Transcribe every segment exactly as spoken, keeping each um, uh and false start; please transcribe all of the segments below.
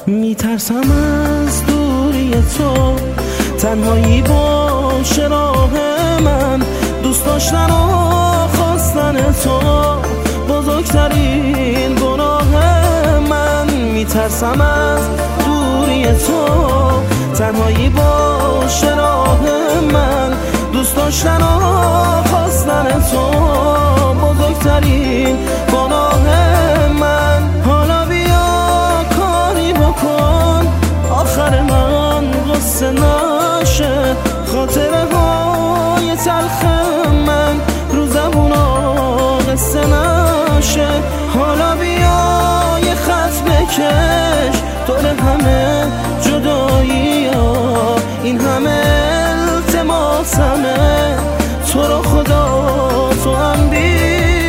میترسم از دوری تو، تنهایی باشه راه من. دوست داشتن و خواستن تو بزرگترین گناه من. میترسم از دوری تو، تنهایی باشه راه من. دوست داشتن و خواستن تو بزرگترین گناه من. حالا بیا کاری بکن آخر من غصه نشه، خاطره های تلخ من رو زبونا قصه نشه. حالا بیا یه خط بکش دور همه جدایی ها، این همه التماسمه تو رو خدا تو هم بیا.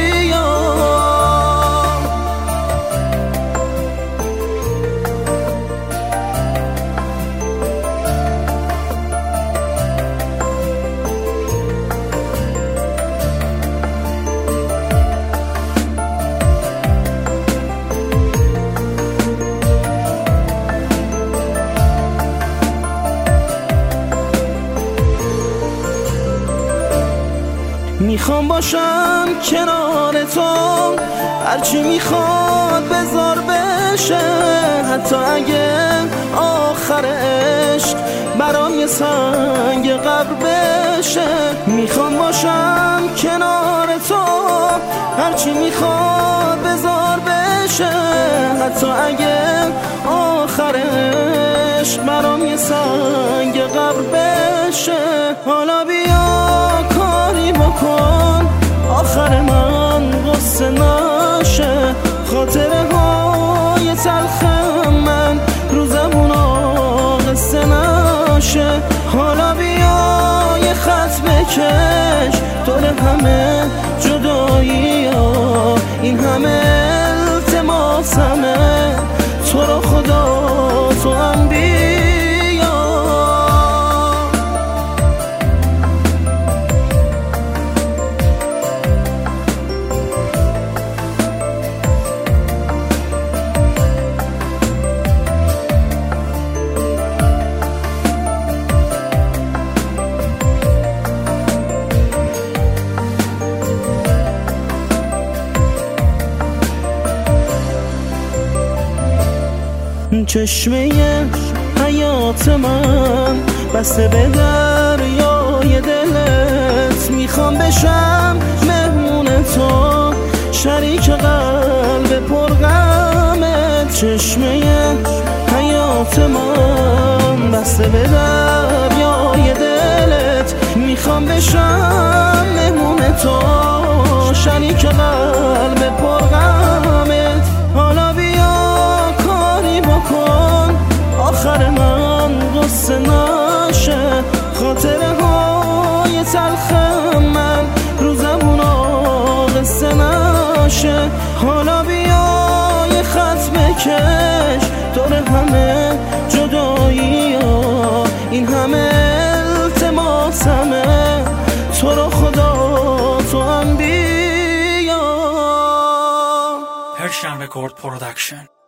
میخوام باشم کنار تو، هرچی میخواد بذار بشه، حتی اگه آخر عشق برام یه سنگ قبر بشه. میخوام باشم کنار تو، هرچی میخواد بذار بشه، حتی اگه آخر عشق برام یه سنگ قبر بشه. حالا بیا کاری بکن آخر من غصه نشه، خاطره های تلخ من رو زبونا قصه نشه. حالا بیا یه خط بکش دور همه جدایی ها، این همه التماسمه تو رو خدا تو هم بیا. چشمه حیات من بسته به دریای دلت، میخوام بشم مهمون تو، شریک قلب پرغمت. چشمه حیات من بسته به دریای دلت، میخوام بشم مهمون تو، شریک قلب پرغمت. حالا بکن آخر من غصه نشه، خاطره های تلخ من رو زبونا قصه نشه. حالا بیا یه خط بکش دور همه جدایی ها، این همه التماسمه تو رو خدا تو هم بیا. Persian Record Production.